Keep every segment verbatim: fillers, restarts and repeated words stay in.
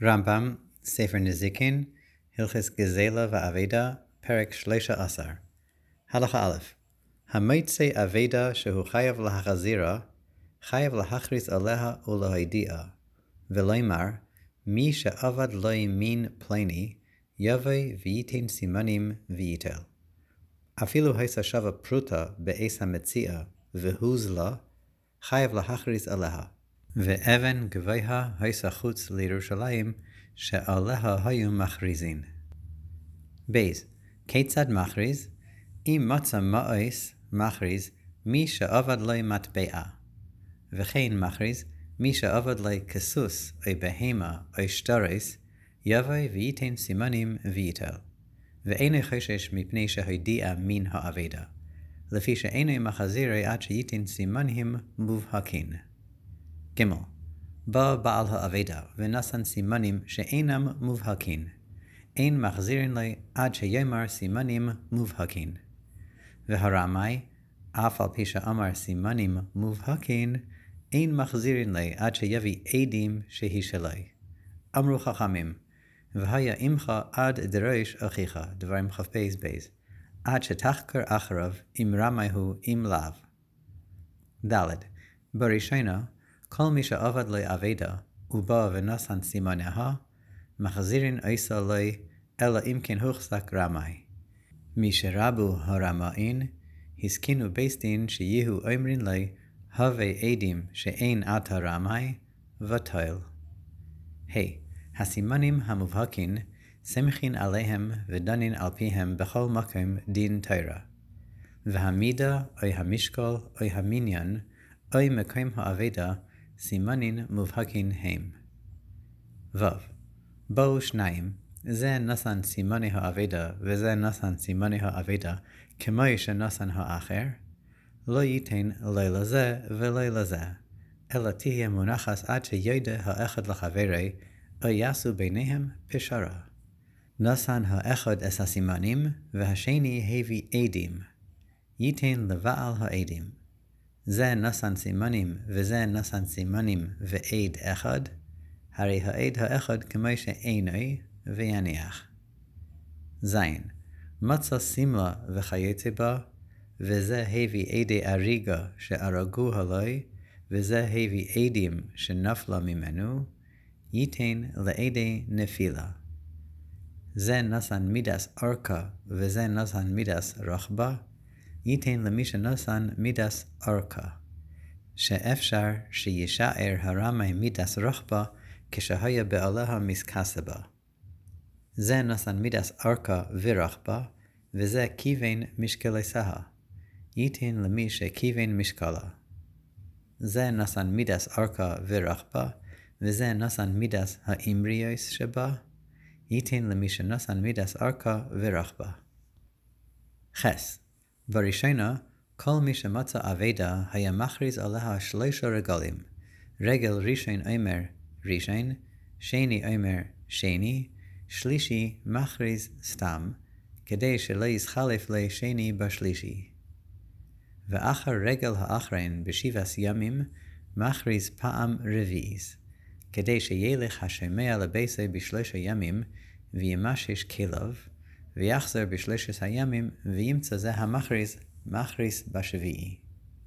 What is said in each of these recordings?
רמב"ם, ספר נזיקין, הלכס גזלה ואבדה, פרק שלושה עשר. הלכה א', המוצא אבדה שהוא חייב להחזירה, חייב להכריז עליה ולהודיעה, ולומר, מי שעבד לו מין פלוני, יבוא וייתן סימנים וייטל. אפילו היסה שווה פרוטה בעץ המציאה, והוזלה, חייב להכריז עליה. ואבן גבוהה היסה חוץ לירושלים, שעליה היו מכריזין. בייז, כיצד מכריז? אם מצא מאוס מכריז, מי שעבד לו מטבעה. וכן מכריז, מי שעבד לו כסוס, או בהמה, או שטרס, יבוא וייתן סימנים וייטל. ואינו חושש מפני שהודיע מן האבדה, לפי שאינו מחזירה עד שייתן סימנים מובהקין. ג' בא בעל האבדה ונתן סימנים שאינם מובהקין, אין מחזירין לו עד שיאמר סימנים מובהקין. והרמאי, אף על פי שאמר סימנים מובהקין, אין מחזירין לו עד שיביא עדים שהיא שלוי. אמרו חכמים, והיה עמך עד דרוש אחיך, דברים כ"ב בייז, עד שתחקר אחריו אם רמאי הוא אם לאו. ד' בראשונה, כל מי שעבד לו אבדה, ובא ונתן סימניה, מחזירין עשה לו, אלא אם כן הוחזק רמאי. מי שרבו הרמאין, הסכינו בית דין שיהיו אומרין לו, הווה עדים שאין עתה רמאי, ותויל. היי, הסימנים המובהקין, סמכין עליהם ודנין על פיהם בכל מקום דין תורה. והמידה, או המשקל, או המניין, או מקום האבדה, סימנין מובהקין הם. ו. בואו שניים, זה נתן סימני האבדה, וזה נתן סימני האבדה, כמו שנתן האחר, לא ייתן לא לזה ולא לזה, אלא תהיה מונחת עד שידע האחד לחברי, או יעשו ביניהם פשרה. נתן האחד את הסימנים, והשני הביא עדים. ייתן לבעל העדים. זה נתן סימנים, וזה נתן סימנים, ועד אחד, הרי העד האחד כמו שאינו, ויניח. זין, מצא סמלה וכיוצא בה, וזה הביא עדי אריגה שהרגו עלי, וזה הביא עדים שנפלה ממנו, ייתן לעדי נפילה. זה נתן מידס ארכה, וזה נתן מידס רחבה, ייתן למי שנתן מידס ארכה, שאפשר שישאר הרמאי מידס רחבה, כשהיה בעליה מסכסה. זה נתן מידס ארכה ורחבה, וזה כיוון משקלסה, ייתן למי שכיוון משקלה. זה נתן מידס ארכה ורחבה, וזה נתן מידס האמריוס שבה, ייתן למי שנתן מידס ארכה ורחבה. חס, בראשונה, כל מי שמצא אבדה היה מכריז עליה שלושה רגלים. רגל ראשון אומר ראשון, שני אומר שני, שלישי מכריז סתם, כדי שלא יסחלף לשני בשלישי. ואחר רגל האחרון בשבעת ימים, מכריז פעם רביעית, כדי שילך השומע לביתו בשלושה ימים, וימשש כליו, ויחזר בשלושת הימים, וימצא זה המכריז, מכריז בשביעי.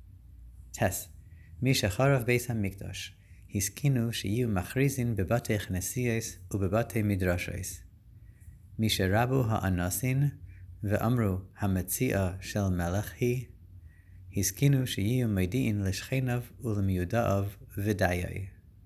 תס, מי שחרב בית המקדש, הסכינו שיהיו מכריזין בבתי כנסיות ובבתי מדרשות. מי שרבו האנסין, ואמרו המציאה של מלך היא, הסכינו שיהיו מודיעין לשכניו ולמיודעיו ודיי.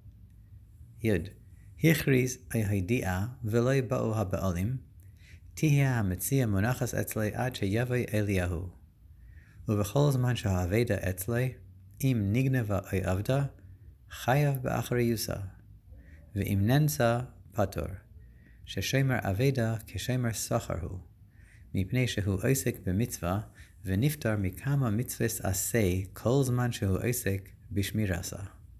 יוד, הכריז הידיעה ולא באו הבעלים, תהיה המציאה מונחת אצלי עד שיבוא אליהו. ובכל זמן שהאבדה אצלי, אם נגנבה או עבדה, חייב באחריותה, ואם ננסה פטור, ששומר אבדה כשומר שכר הוא, מפני שהוא עוסק במצווה, ונפטר מכמה מצוות עשה כל זמן שהוא עוסק בשמירתה.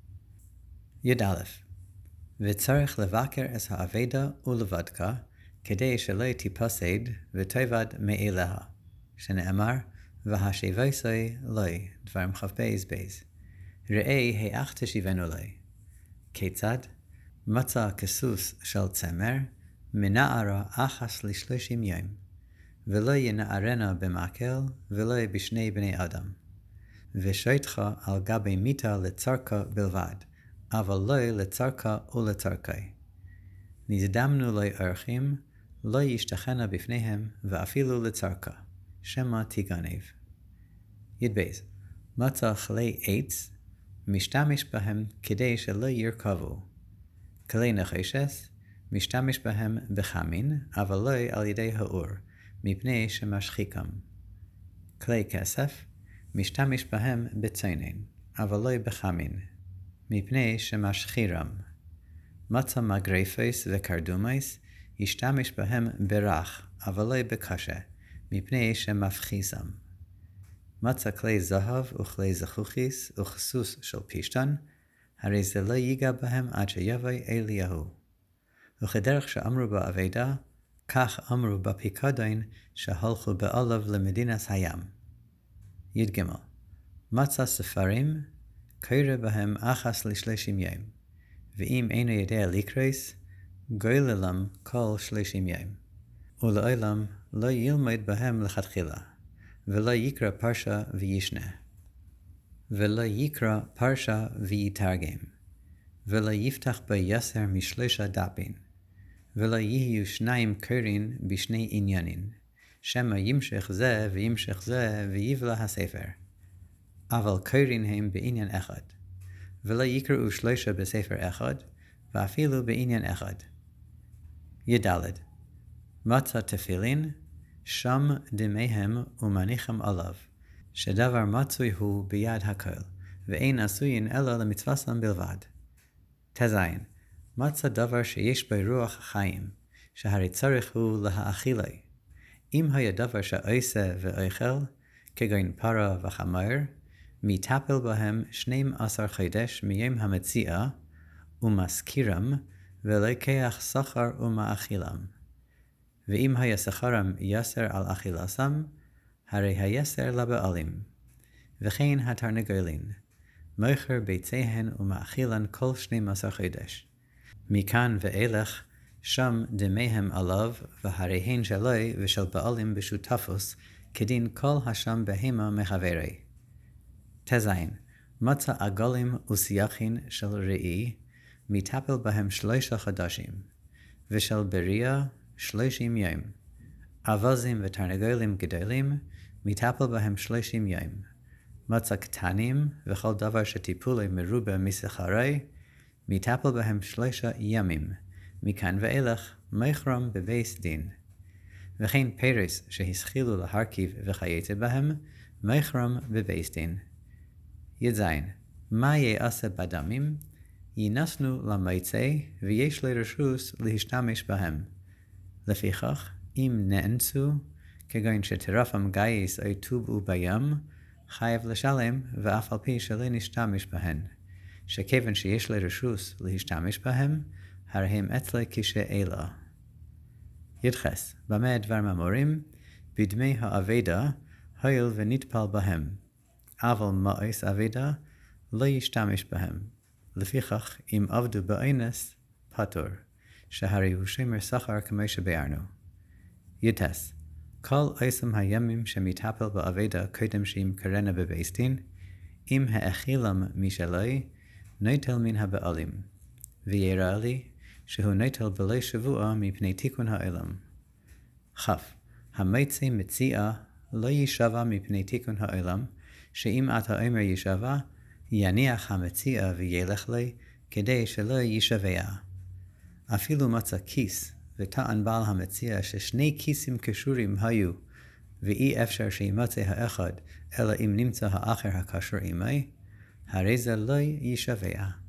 י"א וצריך לבקר את האבדה ולבדקה, כדי שלא תיפסד ותאבד מאליה, שנאמר, והשיבוסי לי, דברים כ"ב בייז. ראה האח תשיבנו לי. כיצד? מצא כסוס של צמר, מנערה אחס לשלושים יום, ולא ינערנה במקל, ולא בשני בני אדם. ושויתך על גבי מיתה לצרכה בלבד, אבל לא לצרכה ולצרכי. נזדמנו לו ערכים, לא ישתחנה בפניהם, ואפילו לצרכה, שמא תיגנב. ידבייז, מצא כלי עץ, משתמש בהם כדי שלא ירכבו. כלי נחשס, משתמש בהם בחמין, אבל לא על ידי האור, מפני שמשחיקם. כלי כסף, משתמש בהם בצינן, אבל לא בחמין, מפני שמשחירם. מצא מגרפס וקרדומס, ישתמש בהם ברך, אבל לא בקשה, מפני שמפחיסם. מצא כלי זהב וכלי זכוכיס וכסוס של פשתן, הרי זה לא ייגע בהם עד שיבוא אליהו. וכדרך שאמרו בעבדה, כך אמרו בפיקדון שהלכו בעולב למדינס הים. י"ג מצא ספרים, קורא בהם אחס לשלושים יום, ואם אינו יודע לקרוס, גויללם כל שלושים יום, ולעולם לא ילמד בהם לכתחילה, ולא יקרא פרשה וישנה, ולא יקרא פרשה ויתרגם, ולא יפתח ביסר משלושה דפים, ולא יהיו שניים קוראים בשני עניינין, שמא ימשך זה וימשך זה ויבלע הספר. אבל קוראים הם בעניין אחד, ולא יקראו שלושה בספר אחד, ואפילו בעניין אחד. ידלת, מצא תפילין, שם דמיהם ומניחם עליו, שדבר מצוי הוא ביד הכל, ואין עשוין אלא למצווסם בלבד. תזין, מצא דבר שיש בו רוח חיים, שהרי צריך הוא להאכילי. אם היה דבר שעושה ואוכל, כגון פרה וחמור, מטפל בהם שנים עשר חודש מיום המציאה, ומזכירם, ולקח שכר ומאכילם. ואם היה שכרם יסר על אכילסם, הרי היסר לבעלים. וכן התרנגולין, מוכר ביציהן ומאכילן כל שנים עשר חודש. מכאן ואילך, שם דמיהם עליו, והרי הן שלוי ושל בעלים בשותפוס, כדין כל השם בהמה מחברי. תזין, מצא עגלים וסייחין של ראי, מטפל בהם שלושה חודשים, ושל בריה שלושים יום. אווזים ותרנגולים גדולים, מטפל בהם שלושים יום. מצא קטנים וכל דבר שטיפולי מרובה מסחרי, מטפל בהם שלושה ימים, מכאן ואילך מוכרם בבית דין. וכן פרס שהשכילו להרכיב וכייצא בהם, מוכרם בבית דין. יזין, מה יעשה בדמים? ינסנו למייצא ויש לרשוס להשתמש בהם. לפיכך, אם נאנסו, כגון שטרפם גייס או טובעו בים, חייב לשלם ואף על פי שלא נשתמש בהן, שכיוון שיש לרשוס להשתמש בהם, הרי הם אצלה כשאלה. ידחס, במה דבר ממורים? בדמי העבדה, הויל ונטפל בהם. אבל מאוס עבדה, לא ישתמש בהם. לפיכך, אם עבדו באינס, פטור, שהרי הוא שמר שכר כמו שבארנו. ידחס, כל עשם הימים שמטפל בעבדה קודם שהם קרנה בבייסטין, אם האכילם משלוי, נטל מן הבעלים. ויראה לי, שהוא נטל בלי שבוע מפני תיקון העולם. כף, המצא מציאה לא ישבה מפני תיקון העולם, שאם אתה אומר ישבה, יניח המציאה וילך לי, כדי שלא ישבע. אפילו מצא כיס, וטען בעל המציאה ששני כיסים קשורים היו, ואי אפשר שימצא האחד, אלא אם נמצא האחר הקשור עמי, הרי זה לא ישבע.